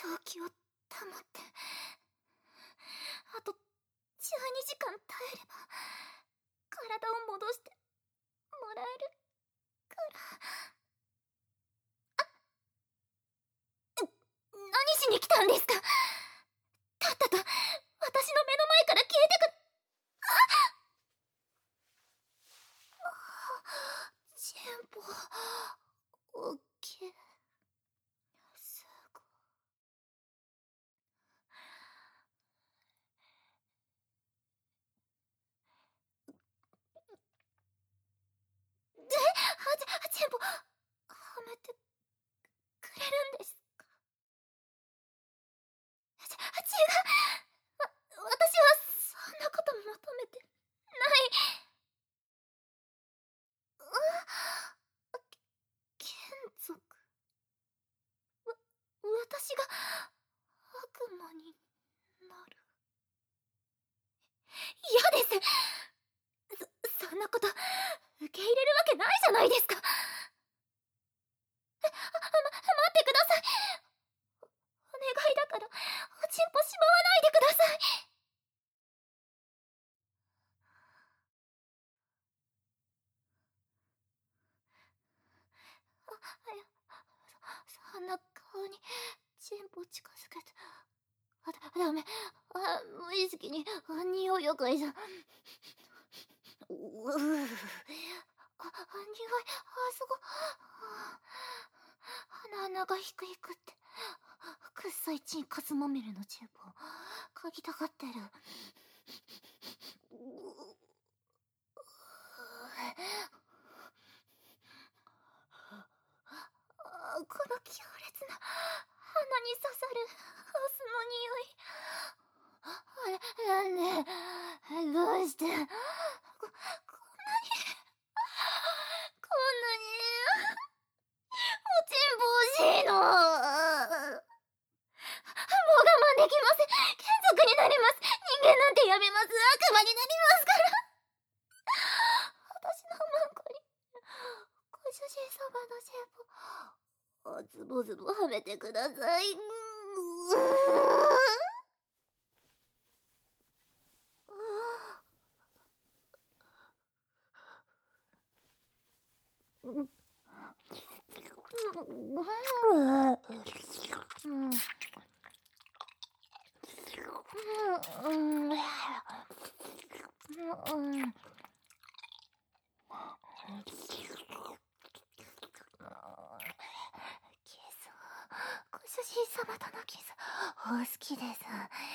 正気を保って、あと12時間耐えれば体を戻してもらえるから。何しに来たんですか？たったと私の目の前から消えてく。チェンポ、オッケー。すごい。チェンポ、はめてくれるんですか？違う。私はそんなこと求めてない。眷属。私が悪魔になる。嫌です。そんなこと受け入れるわけないじゃないですか。待ってください。お願いだからおちんぽしまわないでください。そんな顔にチンポ近づけて。ダメ。無意識に匂いを嗅いだ。匂い、そこ。鼻穴がヒクヒクって。くっさいチンカスまみれのチンポ嗅ぎたがってる。この強烈な鼻に刺さるハスの匂い。ねえ、どうしてこんなにおちんぼ欲しいの。もう我慢できません。眷属になります。人間なんてやめます。悪魔になりますから。私のマンコにご主人様のチンポズボズボはめてください。ご主人様とのキスお好きです。ほ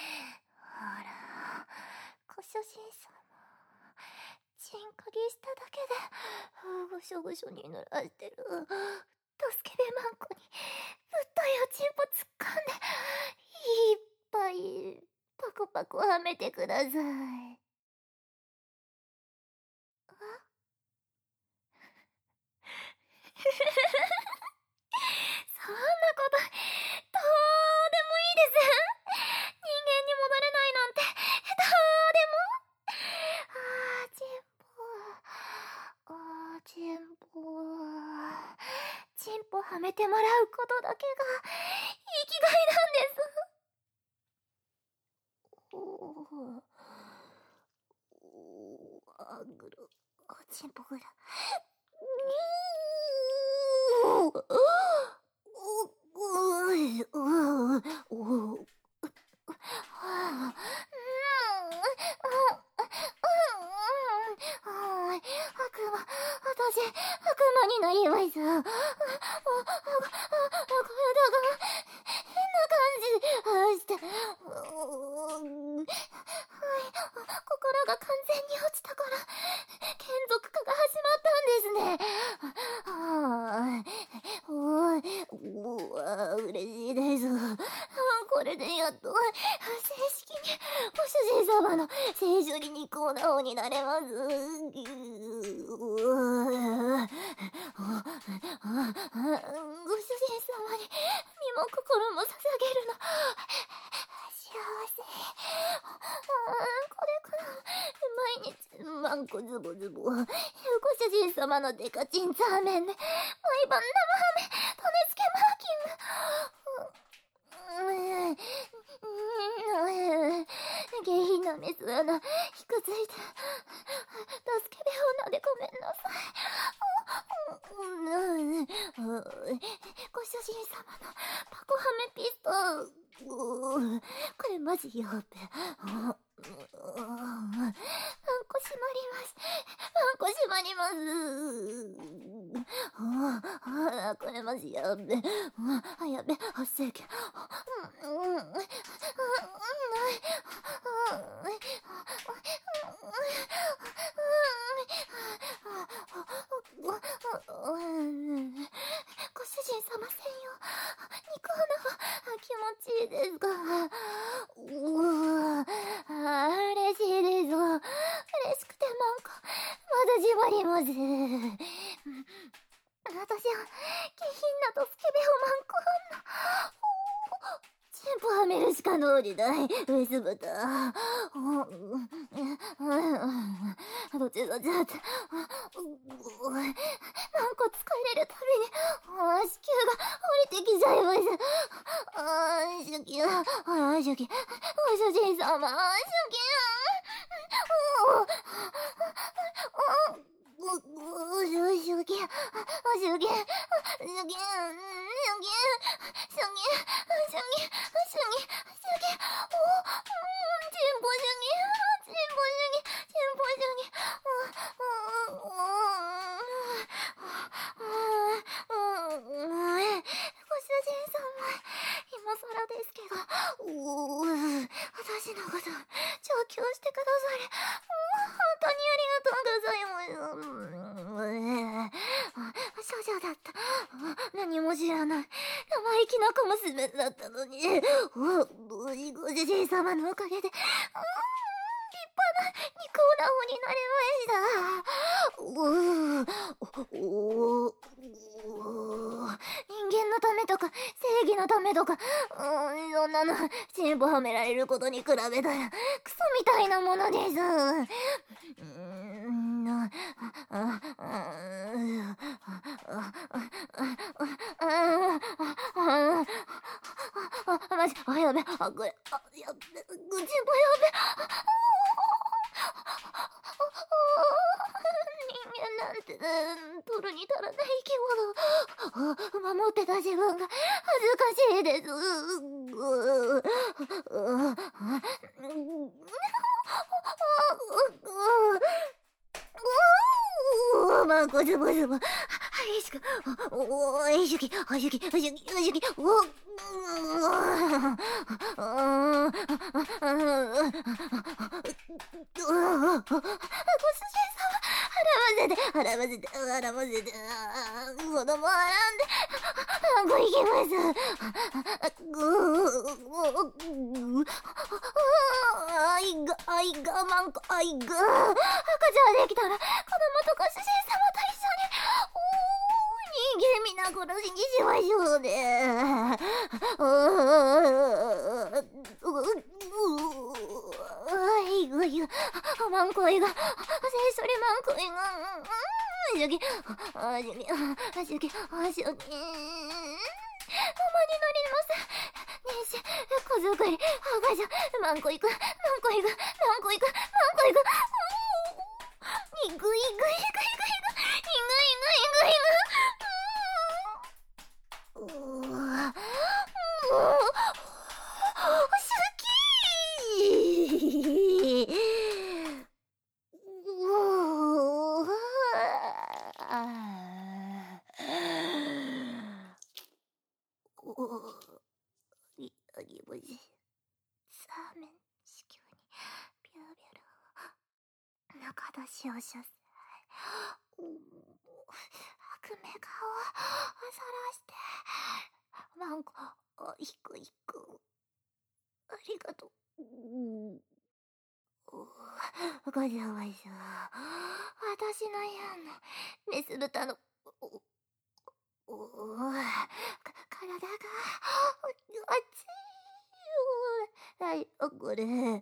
ら、ご主人様チン嗅ぎしただけでぐしょぐしょに濡らしてるドスケベマンコにぶっといおちんぽ突っ込んでいっぱいパコパコはめてください。そんなことどうでもいいです。人間に戻れないなんてどうでも。チンポチンポチンポはめてもらうことだけが生きがいなんです。あぐるチンポぐら私、悪魔になりました。体が変な感じして。心が完全に落ちたから、眷属化が始まったんですね。嬉しいです。これでやっと、正式にご主人様の聖女に肉をなおになれます。ご主人様に身も心も捧げるの幸せ。これから毎日マンコズボズボご主人様のデカチンザーメンで毎晩生ハメ種付けマーキング。 ダメス、ひくついて。助けべ女でごめんなさい。ご主人様のパコハメピストル。これマジやべ。ワンコ閉まります。ワンコ閉まります。これマジやべ。やべ、発生源。ご主人様専用肉花は気持ちいいですか？嬉しいです。嬉しくてまだじわります。私は下品なとスケベをマンコンのチンポはめるしか能力ないウエスブタ。どっちだってマンコ疲れるたびに子宮が降りてきちゃいます。主人様、主今更ですけど、私のこと調教してくださり、本当にありがとうございます。少女だった。何も知らない。生意気な小娘だったのに、ご主人様のおかげで、立派な肉オラホになれました。人間のためとか正義のためとか、そんなのチンポはめられることに比べたらクソみたいなものです。マジ、やべ、これ、やべ、チンポやべ。人間なんて、取るに足らない生き物。守ってた自分が恥ずかしいです。マンコズボズボ。激しく、いしゅき、洗わせて、子供はなんで、行きます。マンコ、赤ちゃんできたら、子供とご主人様と一緒に、人間皆殺しにしましょうね。マンコイが、聖書にマンコイが、主義、お間になります。妊娠、子作り、赤ちゃん、マンコイく、いぐいサーメン子宮にビュービュル中出しを射精悪目顔をさらしてマンコ引くありがとうございましょう。私のようなメス豚の体が熱いよ。はい、これ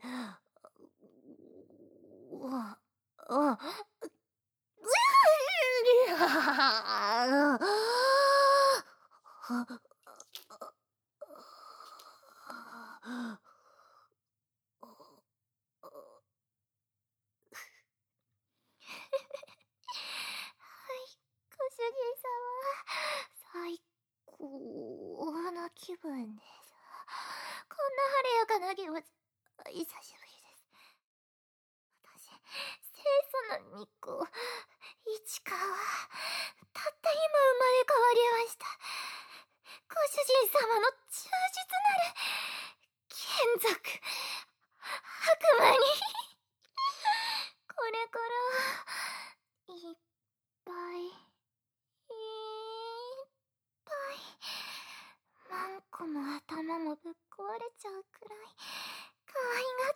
気分です。こんな晴れやかな気持ち、久しぶりです。私、清楚な肉を、市川、たった今生まれ変わりました。ご主人様の忠実なる、眷属、悪魔にこれから、いっぱい、いっぱい、マンコの頭もぶっ壊れちゃうくらい、可愛が